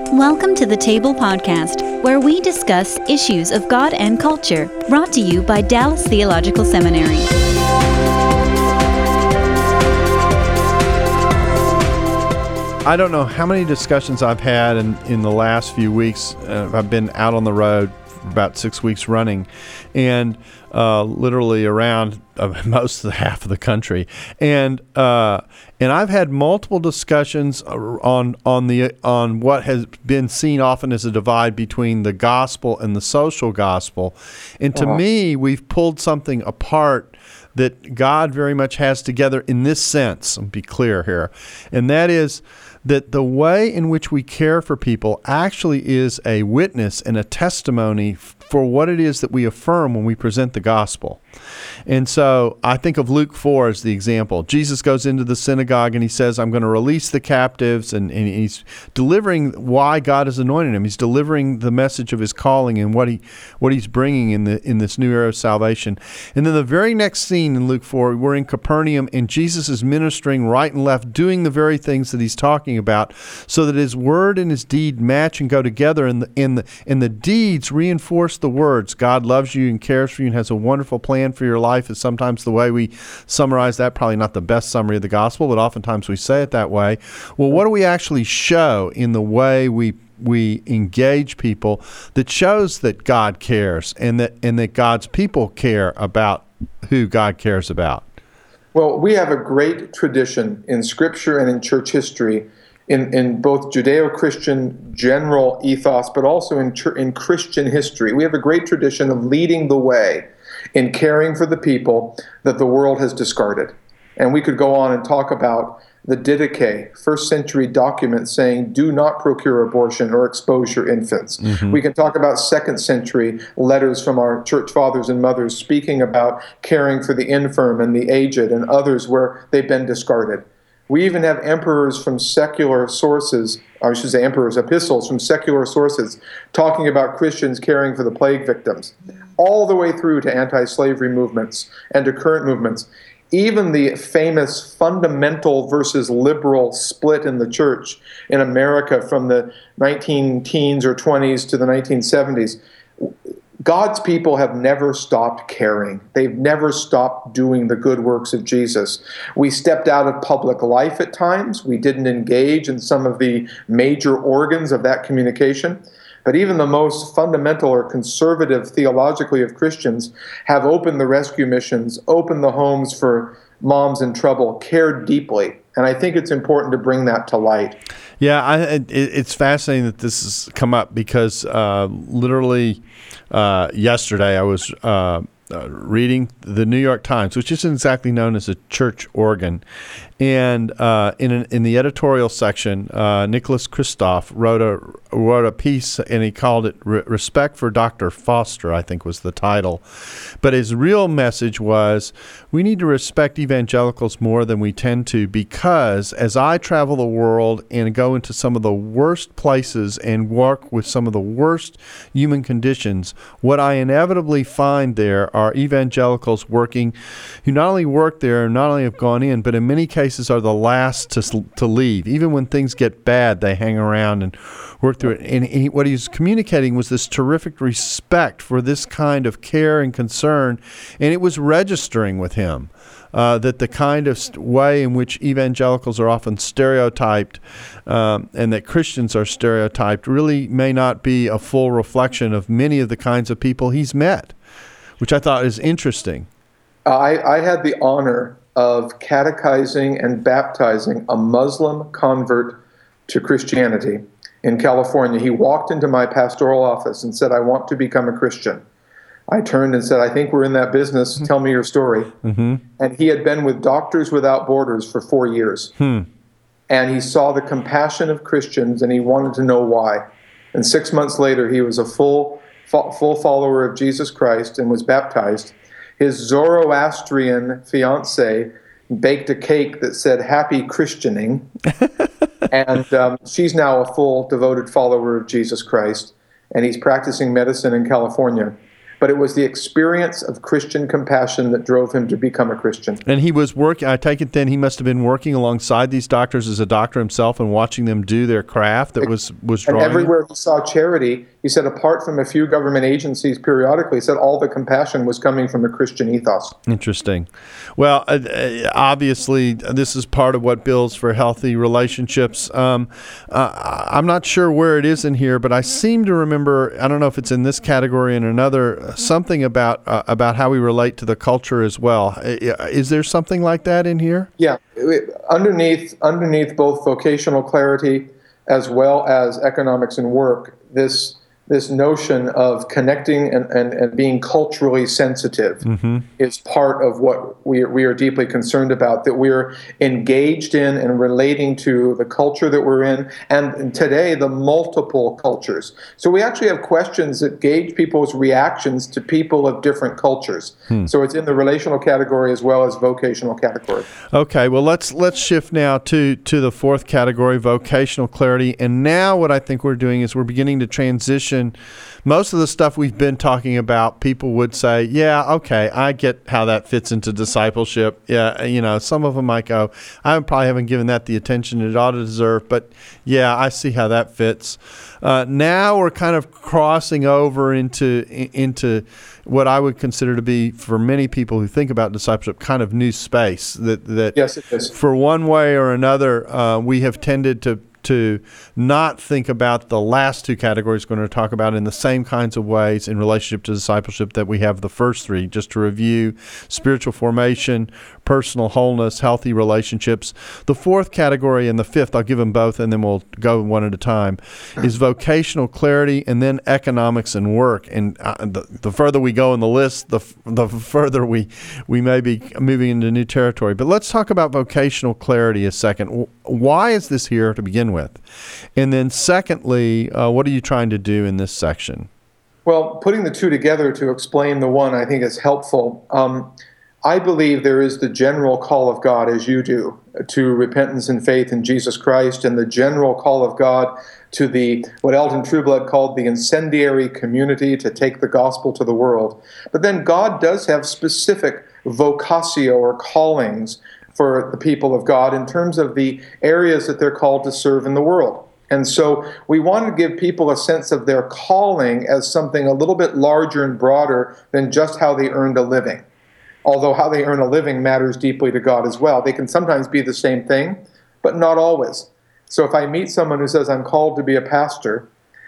Welcome to the Table Podcast, where we discuss issues of God and culture, brought to you by Dallas Theological Seminary. I don't know how many discussions I've had in the last few weeks. I've been out on the road for about 6 weeks running, and literally around most of the half of the country, and I've had multiple discussions on what has been seen often as a divide between the gospel and the social gospel, and to me, we've pulled something apart that God very much has together in this sense. I'll be clear here, and that is that the way in which we care for people actually is a witness and a testimony for what it is that we affirm when we present the gospel. And so I think of Luke 4 as the example. Jesus goes into the synagogue and he says, I'm going to release the captives, and he's delivering why God has anointed him. He's delivering the message of his calling and what he's bringing in this new era of salvation. And then the very next scene in Luke 4, we're in Capernaum, and Jesus is ministering right and left, doing the very things that he's talking about, so that his word and his deed match and go together, and the deeds reinforce the words. God loves you and cares for you and has a wonderful plan for your life is sometimes the way we summarize that. Probably not the best summary of the gospel, but oftentimes we say it that way. Well, what do we actually show in the way we engage people that shows that God cares and that God's people care about who God cares about? Well, we have a great tradition in Scripture and in church history, in both Judeo-Christian general ethos, but also in Christian history. We have a great tradition of leading the way in caring for the people that the world has discarded. And we could go on and talk about the Didache, first century document saying, do not procure abortion or expose your infants. Mm-hmm. We can talk about second century letters from our church fathers and mothers speaking about caring for the infirm and the aged and others where they've been discarded. We even have emperors from secular sources, or I should say emperors' epistles from secular sources, talking about Christians caring for the plague victims, all the way through to anti-slavery movements and to current movements. Even the famous fundamental versus liberal split in the church in America from the 19-teens or 20s to the 1970s, God's people have never stopped caring. They've never stopped doing the good works of Jesus. We stepped out of public life at times. We didn't engage in some of the major organs of that communication. But even the most fundamental or conservative theologically of Christians have opened the rescue missions, opened the homes for moms in trouble, cared deeply. And I think it's important to bring that to light. Yeah, it's fascinating that this has come up because literally yesterday I was reading the New York Times, which isn't exactly known as a church organ. And in the editorial section, Nicholas Kristof wrote a piece, and he called it "Respect for Dr. Foster," I think was the title. But his real message was, we need to respect evangelicals more than we tend to, because as I travel the world and go into some of the worst places and work with some of the worst human conditions, what I inevitably find there are evangelicals who not only work there, not only have gone in, but in many cases are the last to leave. Even when things get bad, they hang around and work through it. And what he was communicating was this terrific respect for this kind of care and concern, and it was registering with him that the kind of way in which evangelicals are often stereotyped and that Christians are stereotyped really may not be a full reflection of many of the kinds of people he's met, which I thought is interesting. I had the honor of catechizing and baptizing a Muslim convert to Christianity in California. He walked into my pastoral office and said, I want to become a Christian. I turned and said, I think we're in that business. Tell me your story. Mm-hmm. And he had been with Doctors Without Borders for 4 years. And he saw the compassion of Christians, and he wanted to know why. And 6 months later, he was a full follower of Jesus Christ and was baptized. His Zoroastrian fiancée baked a cake that said "Happy Christianing," and she's now a full devoted follower of Jesus Christ, and he's practicing medicine in California. but it was the experience of Christian compassion that drove him to become a Christian. And he was working, I take it then he must have been working alongside these doctors as a doctor himself and watching them do their craft that was drawing. And everywhere he saw charity, he said, apart from a few government agencies periodically, he said all the compassion was coming from a Christian ethos. Interesting. Well, obviously, this is part of what builds for healthy relationships. I'm not sure where it is in here, but I seem to remember, I don't know if it's in this category and another, something about how we relate to the culture as well. Is there something like that in here? Yeah. Underneath both vocational clarity as well as economics and work, this notion of connecting and being culturally sensitive is part of what we are deeply concerned about, that we're engaged in and relating to the culture that we're in, and today the multiple cultures. So we actually have questions that gauge people's reactions to people of different cultures. So it's in the relational category as well as vocational category. Okay, well let's shift now to the fourth category, vocational clarity. And now what I think we're doing is we're beginning to transition. Most of the stuff we've been talking about, people would say, yeah, okay, I get how that fits into discipleship. Yeah, some of them might go, I probably haven't given that the attention it ought to deserve, but yeah, I see how that fits. Now we're kind of crossing over into what I would consider to be, for many people who think about discipleship, kind of new space. That yes, it is. For one way or another, we have tended to not think about the last two categories we're going to talk about in the same kinds of ways in relationship to discipleship that we have the first three. Just to review: spiritual formation, personal wholeness, healthy relationships. The fourth category and the fifth, I'll give them both and then we'll go one at a time, is vocational clarity and then economics and work. And the further we go in the list, the further we may be moving into new territory. But let's talk about vocational clarity a second. Why is this here to begin with? And then secondly, what are you trying to do in this section? Well, putting the two together to explain the one, I think is helpful. I believe there is the general call of God, as you do, to repentance and faith in Jesus Christ, and the general call of God to what Elton Trueblood called the incendiary community, to take the gospel to the world. But then God does have specific vocatio or callings for the people of God in terms of the areas that they're called to serve in the world. And so we want to give people a sense of their calling as something a little bit larger and broader than just how they earned a living. Although how they earn a living matters deeply to God as well. They can sometimes be the same thing, but not always. So if I meet someone who says, I'm called to be a pastor,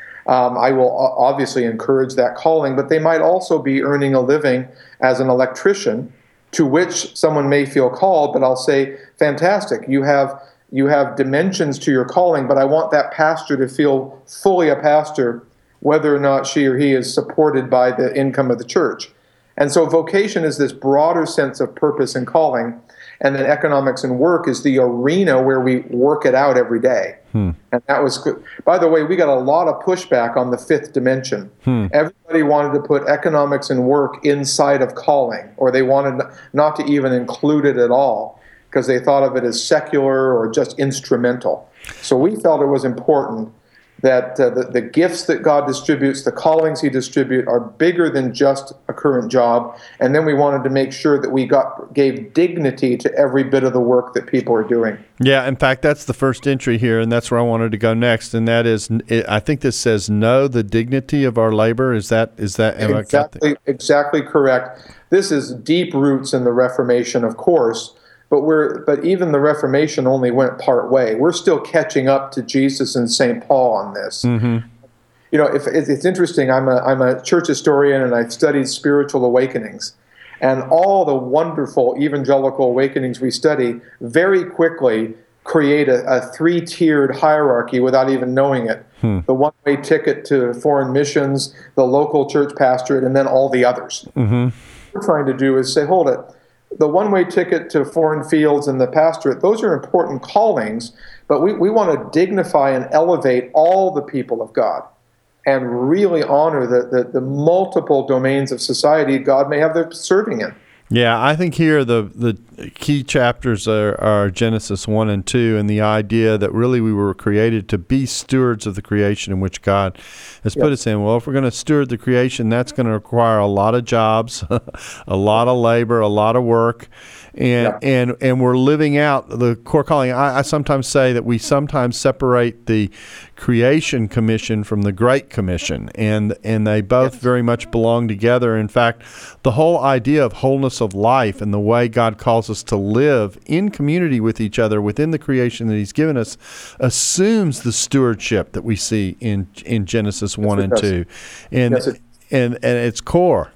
I will obviously encourage that calling, but they might also be earning a living as an electrician, to which someone may feel called, but I'll say, fantastic, you have dimensions to your calling, but I want that pastor to feel fully a pastor, whether or not she or he is supported by the income of the church. And so vocation is this broader sense of purpose and calling, and then economics and work is the arena where we work it out every day. And that was good. By the way, we got a lot of pushback on the fifth dimension. Everybody wanted to put economics and work inside of calling, or they wanted not to even include it at all because they thought of it as secular or just instrumental. So we felt it was important that the gifts that God distributes, the callings he distributes, are bigger than just a current job. And then we wanted to make sure that we gave dignity to every bit of the work that people are doing. Yeah, in fact, that's the first entry here, and that's where I wanted to go next. And that is, I think this says, know the dignity of our labor. Is that exactly correct? This is deep roots in the Reformation, of course. But even the Reformation only went part way. We're still catching up to Jesus and St. Paul on this. It's interesting. I'm a church historian, and I've studied spiritual awakenings, and all the wonderful evangelical awakenings we study very quickly create a three-tiered hierarchy without even knowing it. The one-way ticket to foreign missions, the local church pastorate, and then all the others. What we're trying to do is say, hold it. The one-way ticket to foreign fields and the pastorate, those are important callings, but we want to dignify and elevate all the people of God and really honor the multiple domains of society God may have them serving in. Yeah, I think here the key chapters are Genesis 1 and 2, and the idea that really we were created to be stewards of the creation in which God has put us in. Well, if we're going to steward the creation, that's going to require a lot of jobs, a lot of labor, a lot of work. And we're living out the core calling. I sometimes say that we sometimes separate the Creation Commission from the Great Commission, and they both very much belong together. In fact, the whole idea of wholeness of life and the way God calls us to live in community with each other within the creation that He's given us assumes the stewardship that we see in Genesis 1 and 2, and it's core.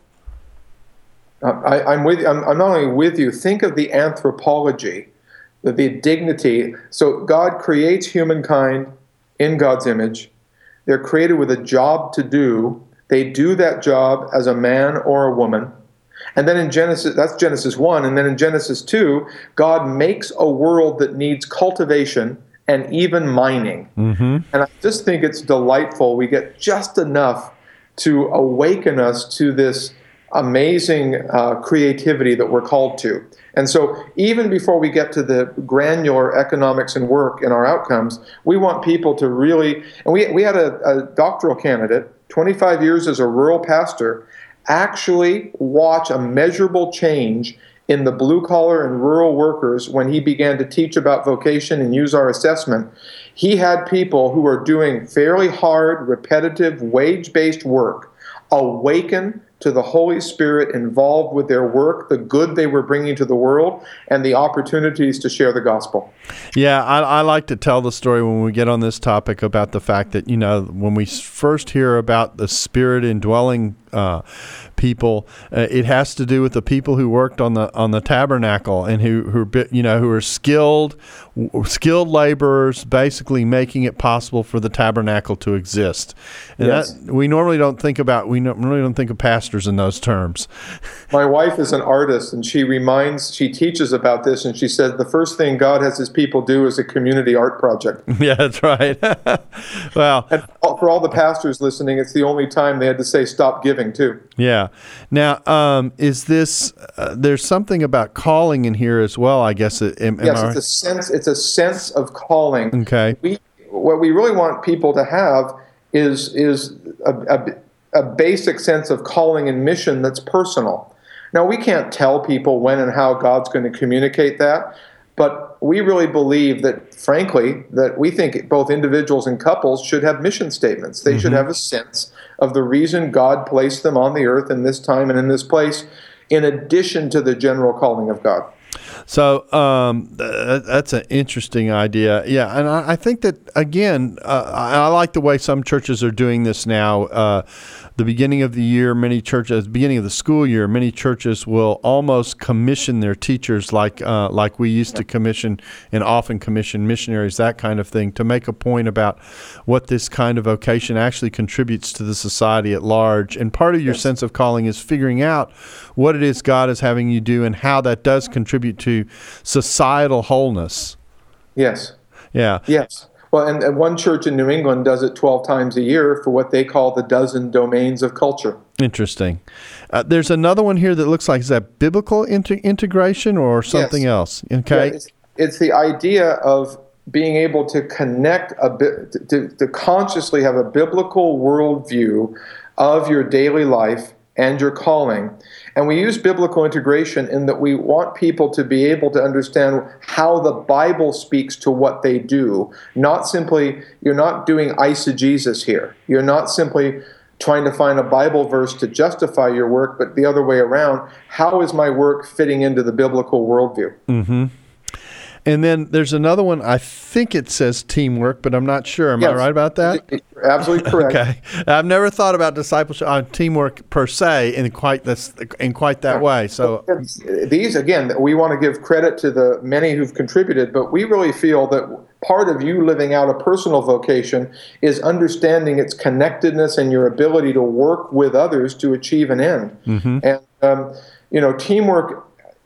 I'm with you. I'm not only with you. Think of the anthropology, the dignity. So God creates humankind in God's image. They're created with a job to do. They do that job as a man or a woman. And then in Genesis, that's Genesis 1. And then in Genesis 2, God makes a world that needs cultivation and even mining. Mm-hmm. And I just think it's delightful. We get just enough to awaken us to this amazing creativity that we're called to. And so even before we get to the granular economics and work and our outcomes, we want people to really, and we had a doctoral candidate, 25 years as a rural pastor, actually watch a measurable change in the blue-collar and rural workers when he began to teach about vocation and use our assessment. He had people who are doing fairly hard, repetitive, wage-based work awaken to the Holy Spirit involved with their work, the good they were bringing to the world, and the opportunities to share the gospel. Yeah, I like to tell the story when we get on this topic about the fact that, when we first hear about the Spirit indwelling people, it has to do with the people who worked on the tabernacle and who are skilled laborers, basically making it possible for the tabernacle to exist. And that we normally don't think of pastors in those terms. My wife is an artist, and she teaches about this, and she says the first thing God has His people do is a community art project. Yeah, that's right. Well, and for all the pastors listening, it's the only time they had to say stop giving too. Yeah. Now, is this? There's something about calling in here as well, I guess. Yes, it's a sense. It's a sense of calling. Okay. What we really want people to have is a basic sense of calling and mission that's personal. Now, we can't tell people when and how God's going to communicate that, but we really believe that, frankly, that we think both individuals and couples should have mission statements. They should have a sense of the reason God placed them on the earth in this time and in this place, in addition to the general calling of God. So that's an interesting idea. Yeah, and I think that, again, I like the way some churches are doing this now. The beginning of the year, beginning of the school year, many churches will almost commission their teachers like we used to commission and often commission missionaries, that kind of thing, to make a point about what this kind of vocation actually contributes to the society at large. And part of your sense of calling is figuring out what it is God is having you do and how that does contribute to societal wholeness. Yes. Yeah. Yes. Well, and one church in New England does it 12 times a year for what they call the dozen domains of culture. Interesting. There's another one here that looks like, is that biblical integration or something else? Okay. Yeah, it's the idea of being able to connect a bit, to consciously have a biblical worldview of your daily life and your calling. And we use biblical integration in that we want people to be able to understand how the Bible speaks to what they do. Not simply, you're not doing eisegesis here. You're not simply trying to find a Bible verse to justify your work, but the other way around. How is my work fitting into the biblical worldview? Mm-hmm. And then there's another one, I think it says teamwork, but I'm not sure. Am I right about that? Absolutely correct. Okay. I've never thought about discipleship on teamwork per se in quite that way. So these, again, we want to give credit to the many who've contributed, but we really feel that part of you living out a personal vocation is understanding its connectedness and your ability to work with others to achieve an end. Mm-hmm. And teamwork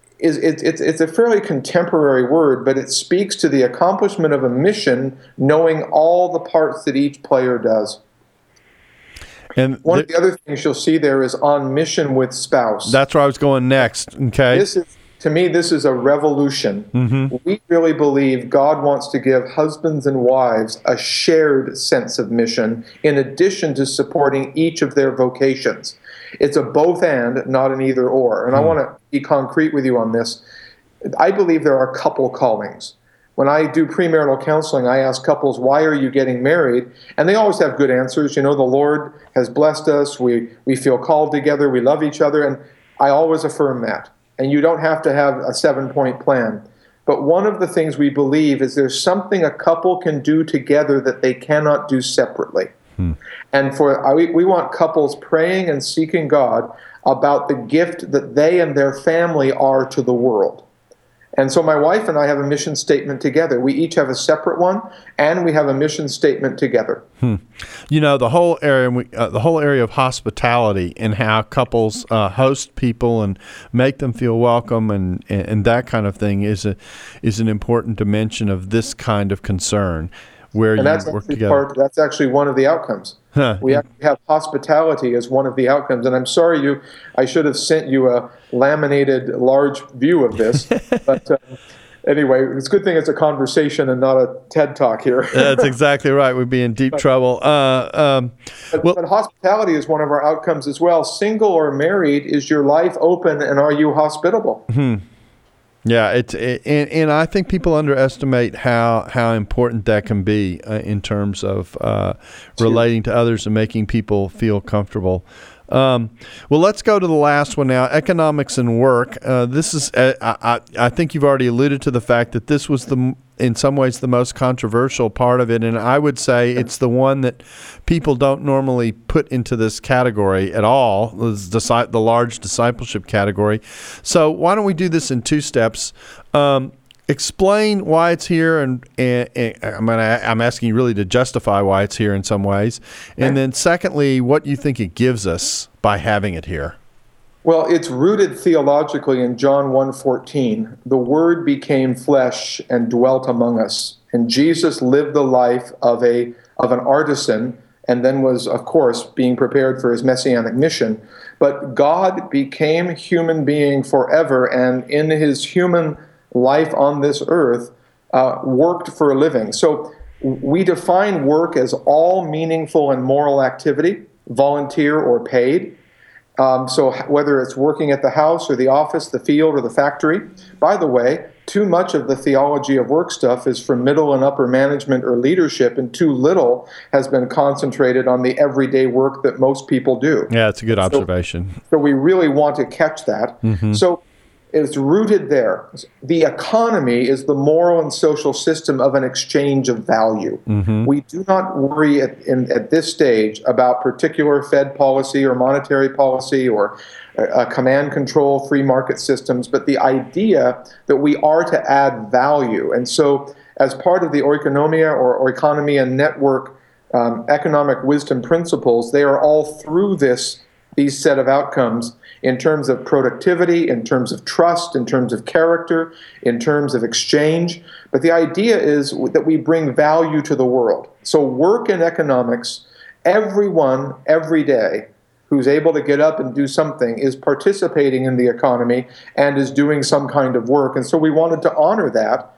it's a fairly contemporary word, but it speaks to the accomplishment of a mission, knowing all the parts that each player does. And one of the other things you'll see there is on mission with spouse. That's where I was going next. Okay. To me, this is a revolution. Mm-hmm. We really believe God wants to give husbands and wives a shared sense of mission in addition to supporting each of their vocations. It's a both and, not an either or. And I want to be concrete with you on this. I believe there are couple callings. When I do premarital counseling, I ask couples, why are you getting married? And they always have good answers. The Lord has blessed us. We feel called together. We love each other. And I always affirm that. And you don't have to have a 7-point plan. But one of the things we believe is there's something a couple can do together that they cannot do separately. And we want couples praying and seeking God about the gift that they and their family are to the world. And so my wife and I have a mission statement together. We each have a separate one, and we have a mission statement together. The whole area of hospitality and how couples host people and make them feel welcome and that kind of thing is an important dimension of this kind of concern, where you work together. That's actually one of the outcomes. We have hospitality as one of the outcomes. And I'm sorry, I should have sent you a laminated large view of this. But anyway, it's a good thing it's a conversation and not a TED Talk here. That's exactly right. We'd be in deep trouble. But hospitality is one of our outcomes as well. Single or married, is your life open and are you hospitable? Yeah, and I think people underestimate how important that can be in terms of relating to others and making people feel comfortable. Well, let's go to the last one now, economics and work. This is, I think you've already alluded to the fact that this was in some ways the most controversial part of it, and I would say it's the one that people don't normally put into this category at all, the large discipleship category. So why don't we do this in 2 steps? Explain why it's here, and I'm asking you really to justify why it's here in some ways, and then secondly, what you think it gives us by having it here. Well, it's rooted theologically in John 1:14. The Word became flesh and dwelt among us, and Jesus lived the life of an artisan, and then was, of course, being prepared for his messianic mission. But God became human being forever, and in his human life on this earth, worked for a living. So we define work as all meaningful and moral activity, volunteer or paid. So whether it's working at the house or the office, the field or the factory. By the way, too much of the theology of work stuff is from middle and upper management or leadership, and too little has been concentrated on the everyday work that most people do. Yeah, it's a good observation. So we really want to catch that. So it's rooted there. The economy is the moral and social system of an exchange of value. We do not worry at this stage about particular Fed policy or monetary policy or command control, free market systems, but the idea that we are to add value. And so as part of the oikonomia or economy and network economic wisdom principles, they are all through these set of outcomes in terms of productivity, in terms of trust, in terms of character, in terms of exchange. But the idea is that we bring value to the world. So work in economics, everyone, every day, who's able to get up and do something is participating in the economy and is doing some kind of work. And so we wanted to honor that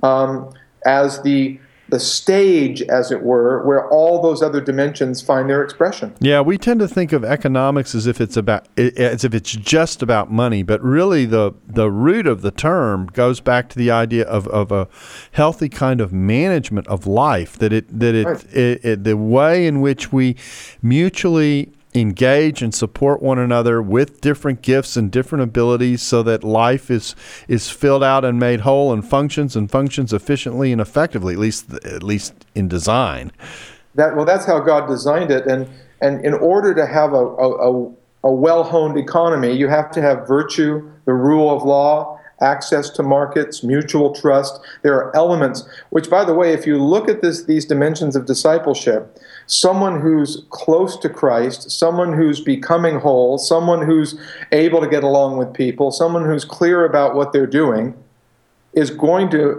as the stage, as it were, where all those other dimensions find their expression. Yeah, we tend to think of economics as if it's just about money, but really the root of the term goes back to the idea of a healthy kind of management of life. The way in which we mutually engage and support one another with different gifts and different abilities so that life is filled out and made whole and functions efficiently and effectively, at least in design. That's how God designed it. And in order to have a well-honed economy, you have to have virtue, the rule of law, access to markets, mutual trust. There are elements which, by the way, if you look at these dimensions of discipleship, someone who's close to Christ, someone who's becoming whole, someone who's able to get along with people, someone who's clear about what they're doing, is going to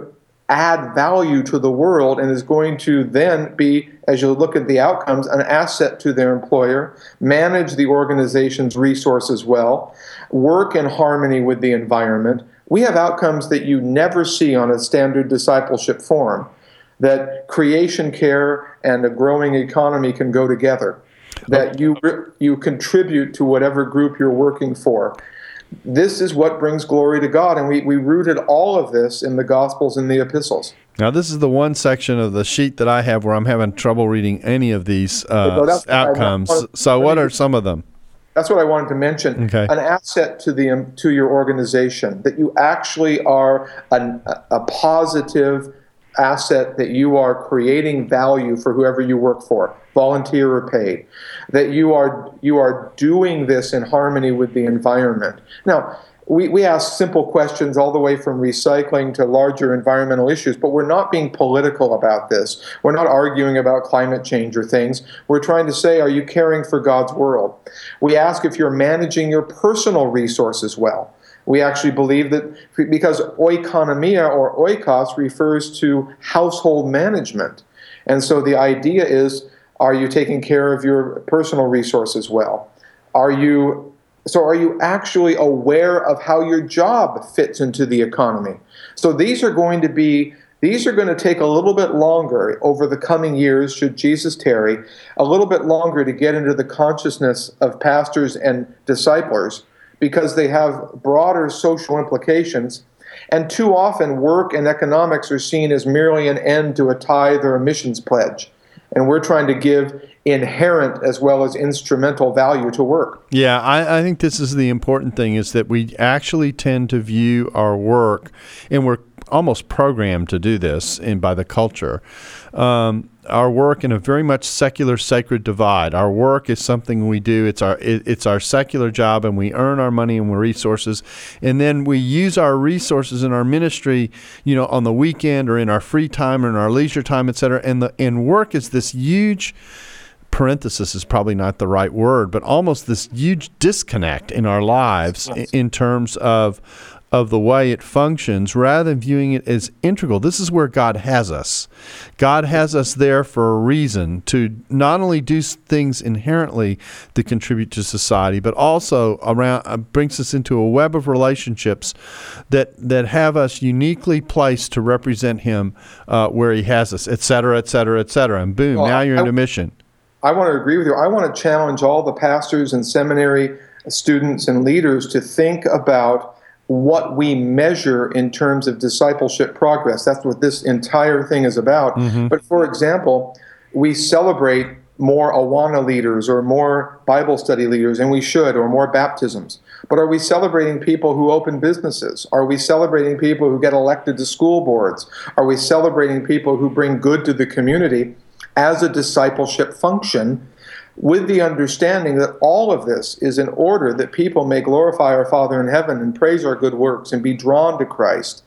add value to the world and is going to then be, as you look at the outcomes, an asset to their employer, manage the organization's resources well, work in harmony with the environment, we have outcomes that you never see on a standard discipleship form, that creation care and a growing economy can go together, that you contribute to whatever group you're working for. This is what brings glory to God, and we rooted all of this in the Gospels and the epistles. Now, this is the one section of the sheet that I have where I'm having trouble reading any of these outcomes. So what are some of them? That's what I wanted to mention. Okay. An asset to your organization, that you actually are a positive asset, that you are creating value for whoever you work for, volunteer or paid, that you are doing this in harmony with the environment. Now, we ask simple questions all the way from recycling to larger environmental issues, but we're not being political about this. We're not arguing about climate change or things. We're trying to say, are you caring for God's world? We ask if you're managing your personal resources well. We actually believe that because oikonomia or oikos refers to household management. And so the idea is, are you taking care of your personal resources well? Are you actually aware of how your job fits into the economy? So these are going to take a little bit longer over the coming years, should Jesus tarry, a little bit longer to get into the consciousness of pastors and disciplers, because they have broader social implications. And too often, work and economics are seen as merely an end to a tithe or a missions pledge. And we're trying to give inherent as well as instrumental value to work. Yeah, I think this is the important thing, is that we actually tend to view our work, and we're almost programmed to do this by the culture, our work in a very much secular sacred divide. Our work is something we do. It's our secular job, and we earn our money and resources, and then we use our resources in our ministry, on the weekend or in our free time or in our leisure time, etc. And work is this huge, parenthesis is probably not the right word, but almost this huge disconnect in our lives in terms of the way it functions, rather than viewing it as integral. This is where God has us. God has us there for a reason, to not only do things inherently to contribute to society, but also brings us into a web of relationships that have us uniquely placed to represent Him where He has us, et cetera, et cetera, et cetera. And boom, now you're in a mission. I want to agree with you. I want to challenge all the pastors and seminary students and leaders to think about what we measure in terms of discipleship progress. That's what this entire thing is about. Mm-hmm. But for example, we celebrate more Awana leaders or more Bible study leaders, and we should, or more baptisms. But are we celebrating people who open businesses? Are we celebrating people who get elected to school boards? Are we celebrating people who bring good to the community as a discipleship function, with the understanding that all of this is in order that people may glorify our Father in heaven and praise our good works and be drawn to Christ?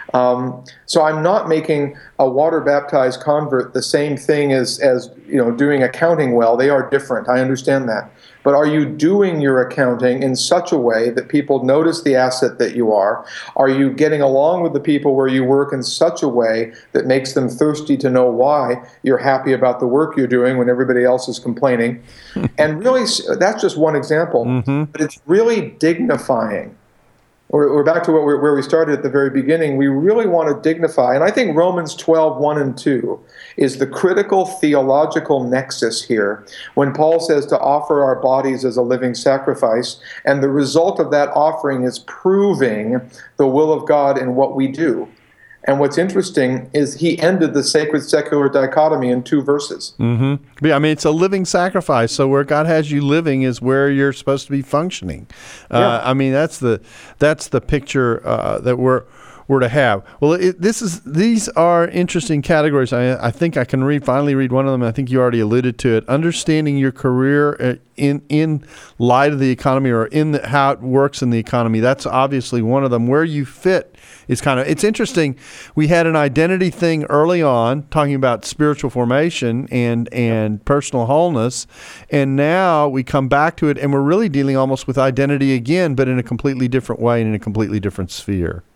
So I'm not making a water-baptized convert the same thing as doing accounting well. They are different. I understand that. But are you doing your accounting in such a way that people notice the asset that you are? Are you getting along with the people where you work in such a way that makes them thirsty to know why you're happy about the work you're doing when everybody else is complaining? And really, that's just one example. Mm-hmm. But it's really dignifying. We're back to where we started at the very beginning. We really want to dignify, and I think Romans 12, 1 and 2 is the critical theological nexus here, when Paul says to offer our bodies as a living sacrifice, and the result of that offering is proving the will of God in what we do. And what's interesting is he ended the sacred-secular dichotomy in 2 verses. Mm-hmm. Yeah, I mean, it's a living sacrifice. So where God has you living is where you're supposed to be functioning. Yeah. I mean, that's the picture that we're to have. Well, these are interesting categories. I think I can finally read one of them. I think you already alluded to it. Understanding your career in light of the economy, or how it works in the economy. That's obviously one of them. Where you fit is it's interesting. We had an identity thing early on, talking about spiritual formation and personal wholeness, and now we come back to it, and we're really dealing almost with identity again, but in a completely different way and in a completely different sphere.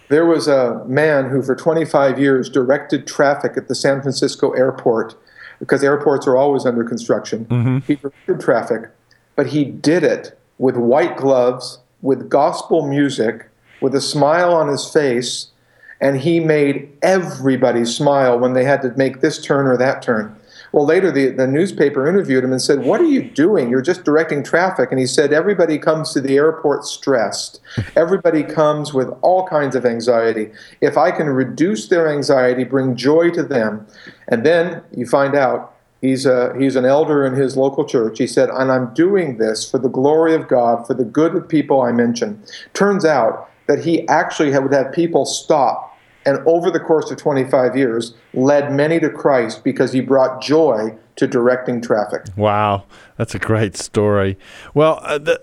There was a man who for 25 years directed traffic at the San Francisco airport, because airports are always under construction. He directed traffic, but he did it with white gloves, with gospel music, with a smile on his face, and he made everybody smile when they had to make this turn or that turn. Well, later the newspaper interviewed him and said, "What are you doing? You're just directing traffic." And he said, "Everybody comes to the airport stressed. Everybody comes with all kinds of anxiety. If I can reduce their anxiety, bring joy to them." And then you find out he's an elder in his local church. He said, "And I'm doing this for the glory of God, for the good of people I mentioned." Turns out that he actually would have people stop, and over the course of 25 years, led many to Christ because he brought joy to directing traffic. Wow, that's a great story. Well,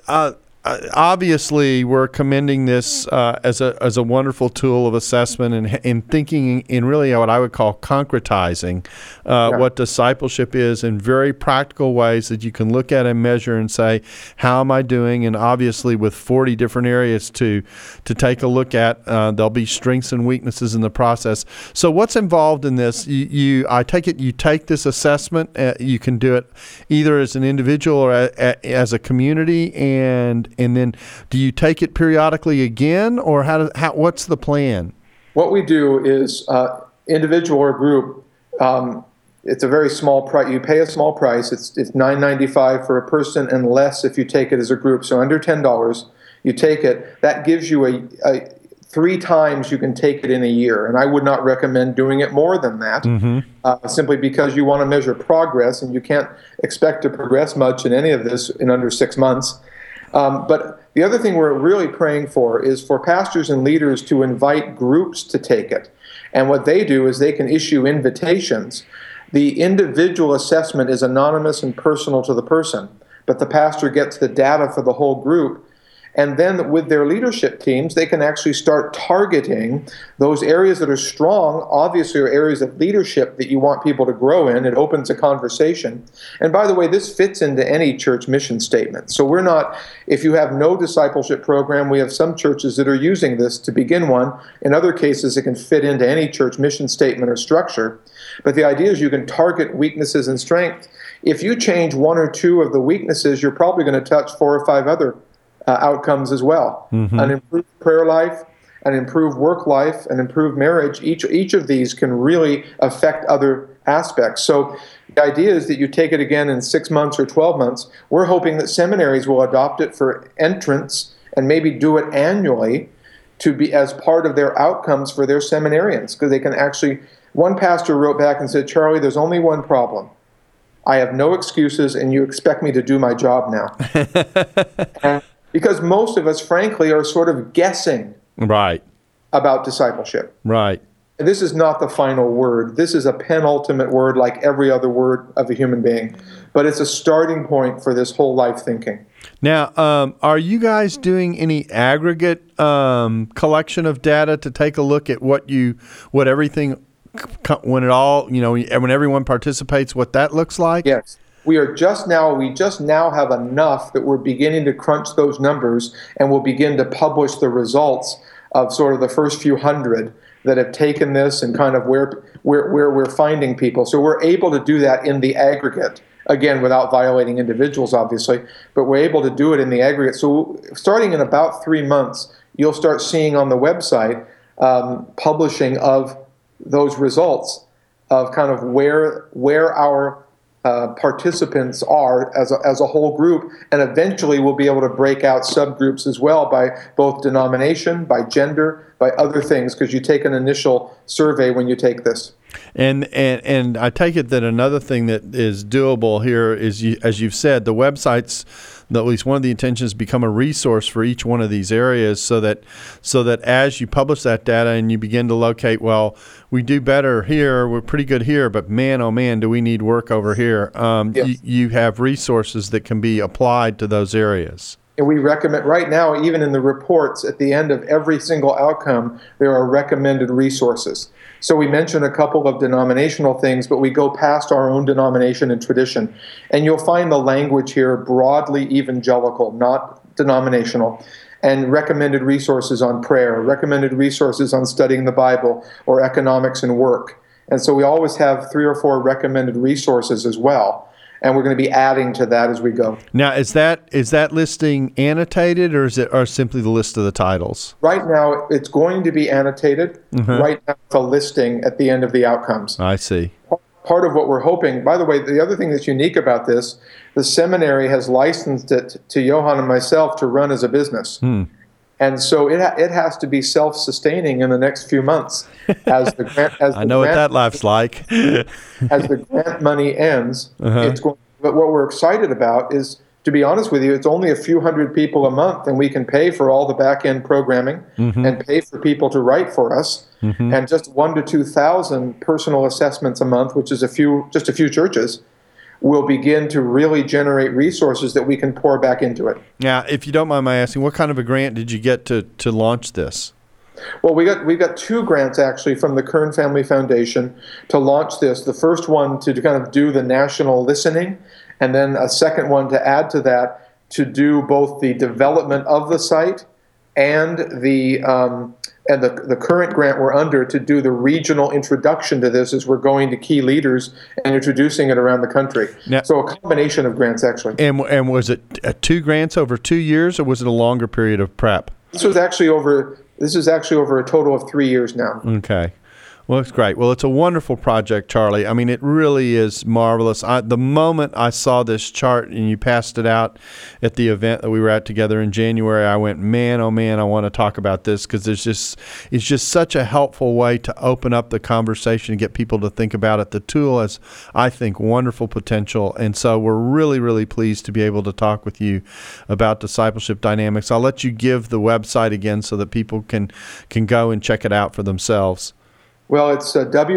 obviously, we're commending this as a wonderful tool of assessment and in thinking in really what I would call concretizing what discipleship is in very practical ways that you can look at and measure and say, how am I doing? And obviously, with 40 different areas to take a look at, there'll be strengths and weaknesses in the process. So, what's involved in this? I take it you take this assessment. You can do it either as an individual or as a community, and then do you take it periodically again, or what's the plan? What we do is individual or group. It's a very small price. You pay a small price. It's $9.95 for a person and less if you take it as a group. So under $10, you take it. That gives you a 3 times you can take it in a year. And I would not recommend doing it more than that, simply because you want to measure progress, and you can't expect to progress much in any of this in under 6 months. But the other thing we're really praying for is for pastors and leaders to invite groups to take it. And what they do is they can issue invitations. The individual assessment is anonymous and personal to the person, but the pastor gets the data for the whole group. And then with their leadership teams, they can actually start targeting those areas that are strong, obviously are areas of leadership that you want people to grow in. It opens a conversation. And by the way, this fits into any church mission statement. So we're not, if you have no discipleship program, we have some churches that are using this to begin one. In other cases, it can fit into any church mission statement or structure. But the idea is you can target weaknesses and strengths. If you change 1 or 2 of the weaknesses, you're probably going to touch 4 or 5 other outcomes as well. An improved prayer life, an improved work life, an improved marriage. Each of these can really affect other aspects. So the idea is that you take it again in 6 months or 12 months. We're hoping that seminaries will adopt it for entrance and maybe do it annually to be as part of their outcomes for their seminarians, because they can actually. One pastor wrote back and said, "Charlie, there's only one problem. I have no excuses, and you expect me to do my job now." And because most of us, frankly, are sort of guessing about discipleship. Right. And this is not the final word. This is a penultimate word, like every other word of a human being. But it's a starting point for this whole life thinking. Now, are you guys doing any aggregate collection of data to take a look at when everyone participates, what that looks like? Yes. We just now have enough that we're beginning to crunch those numbers, and we'll begin to publish the results of sort of the first few hundred that have taken this and kind of where we're finding people. So we're able to do that in the aggregate, again, without violating individuals, obviously, but we're able to do it in the aggregate. So starting in about 3 months, you'll start seeing on the website publishing of those results of kind of where our participants are as a whole group, and eventually we'll be able to break out subgroups as well by both denomination, by gender, by other things, because you take an initial survey when you take this. And I take it that another thing that is doable here is, as you've said, the websites, at least one of the intentions, become a resource for each one of these areas, so that as you publish that data and you begin to locate, well, we do better here, we're pretty good here, but man, oh man, do we need work over here. Yes. You have resources that can be applied to those areas. And we recommend, right now, even in the reports, at the end of every single outcome, there are recommended resources. So we mention a couple of denominational things, but we go past our own denomination and tradition. And you'll find the language here broadly evangelical, not denominational. and recommended resources on prayer, recommended resources on studying the Bible or economics and work. And so we always have 3 or 4 recommended resources as well. And we're going to be adding to that as we go. Now, is that listing annotated, or is it simply the list of the titles? Right now, it's going to be annotated. Right now, it's a listing at the end of the outcomes. I see. Part of what we're hoping, by the way, the other thing that's unique about this, the seminary has licensed it to Johan and myself to run as a business. And so it has to be self-sustaining in the next few months. As the grant, I know what that life's like. As the grant money ends, it's going. But what we're excited about is, to be honest with you, it's only a few hundred people a month, and we can pay for all the back-end programming and pay for people to write for us. And just 1,000 to 2,000 personal assessments a month, which is just a few churches, will begin to really generate resources that we can pour back into it. Now, if you don't mind my asking, what kind of a grant did you get to launch this? Well, we got 2 grants actually from the Kern Family Foundation to launch this. The first one to kind of do the national listening, and then a second one to add to that to do both the development of the site and the current grant we're under to do the regional introduction to this as we're going to key leaders and introducing it around the country. Now, so a combination of grants, actually. And was it 2 grants over 2 years, or was it a longer period of prep? This is actually over a total of 3 years now. Okay. Well, it's great. Well, it's a wonderful project, Charlie. I mean, it really is marvelous. The moment I saw this chart and you passed it out at the event that we were at together in January, I went, man, oh man, I want to talk about this, because it's just such a helpful way to open up the conversation and get people to think about it. The tool has, I think, wonderful potential. And so we're really, really pleased to be able to talk with you about Discipleship Dynamics. I'll let you give the website again so that people can go and check it out for themselves. Well, it's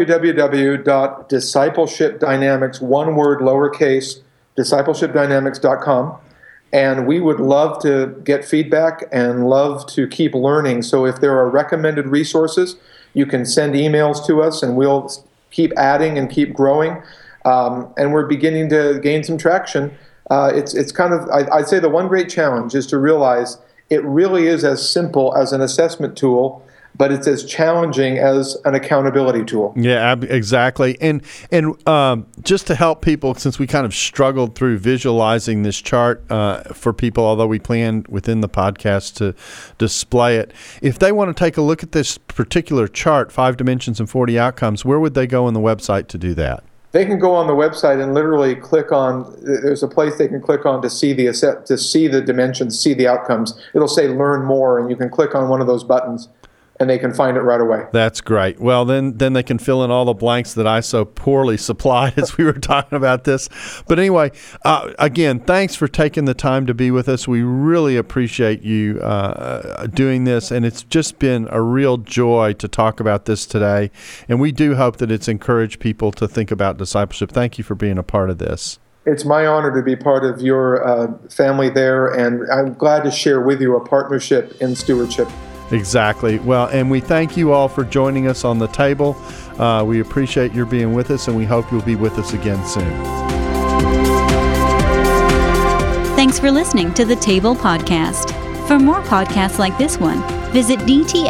www.discipleshipdynamics, one word, lowercase, discipleshipdynamics.com. And we would love to get feedback and love to keep learning. So if there are recommended resources, you can send emails to us and we'll keep adding and keep growing. And we're beginning to gain some traction. It's kind of, I'd say the one great challenge is to realize it really is as simple as an assessment tool, but it's as challenging as an accountability tool. Yeah, exactly. And just to help people, since we kind of struggled through visualizing this chart for people, although we planned within the podcast to display it, if they want to take a look at this particular chart, 5 dimensions and 40 outcomes, where would they go on the website to do that? They can go on the website and literally click on, there's a place they can click on to see the dimensions, see the outcomes. It'll say learn more, and you can click on one of those buttons and they can find it right away. That's great. Well, then they can fill in all the blanks that I so poorly supplied as we were talking about this. But anyway, again, thanks for taking the time to be with us. We really appreciate you doing this, and it's just been a real joy to talk about this today. And we do hope that it's encouraged people to think about discipleship. Thank you for being a part of this. It's my honor to be part of your family there, and I'm glad to share with you a partnership in stewardship. Exactly. Well, and we thank you all for joining us on The Table. We appreciate your being with us, and we hope you'll be with us again soon. Thanks for listening to The Table Podcast. For more podcasts like this one, visit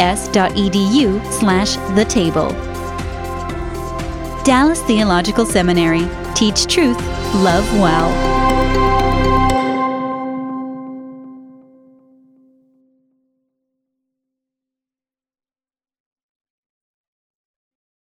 dts.edu/thetable. Dallas Theological Seminary. Teach truth, love well.